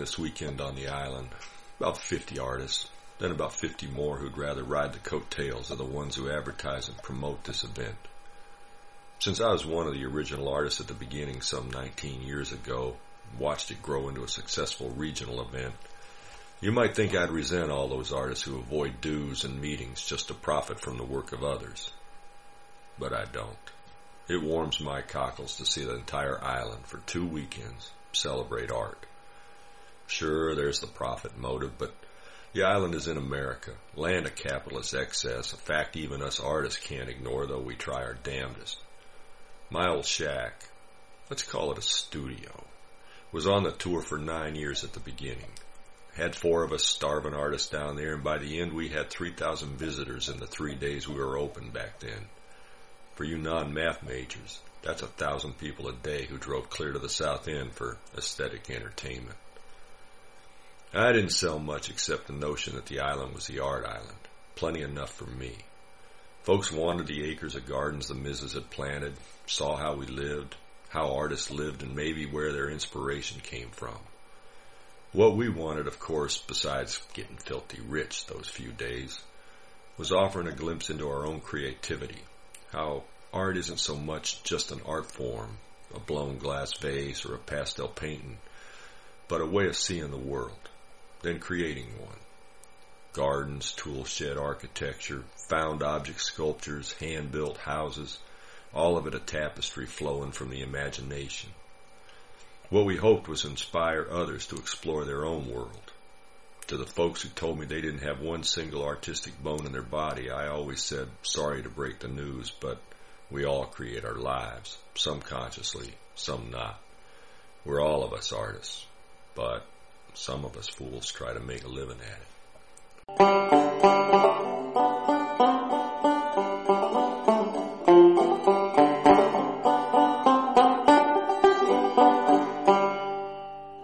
this weekend on the island. About 50 artists, then about 50 more who'd rather ride the coattails of the ones who advertise and promote this event. Since I was one of the original artists at the beginning some 19 years ago, and watched it grow into a successful regional event, you might think I'd resent all those artists who avoid dues and meetings just to profit from the work of others. But I don't. It warms my cockles to see the entire island for 2 weekends celebrate art. Sure, there's the profit motive, but the island is in America, land of capitalist excess, a fact even us artists can't ignore, though we try our damnedest. My old shack, let's call it a studio, was on the tour for 9 years at the beginning. Had 4 of us starving artists down there, and by the end we had 3,000 visitors in the 3 days we were open back then. For you non-math majors, that's 1,000 people a day who drove clear to the South End for aesthetic entertainment. I didn't sell much except the notion that the island was the art island. Plenty enough for me. Folks wanted the acres of gardens the Mrs. had planted, saw how we lived, how artists lived, and maybe where their inspiration came from. What we wanted, of course, besides getting filthy rich those few days, was offering a glimpse into our own creativity, how art isn't so much just an art form, a blown glass vase or a pastel painting, but a way of seeing the world, then creating one. Gardens, tool shed architecture, found object sculptures, hand-built houses, all of it a tapestry flowing from the imagination. What we hoped was inspire others to explore their own world. To the folks who told me they didn't have one single artistic bone in their body, I always said, sorry to break the news, but we all create our lives, some consciously, some not. We're all of us artists, but some of us fools try to make a living at it.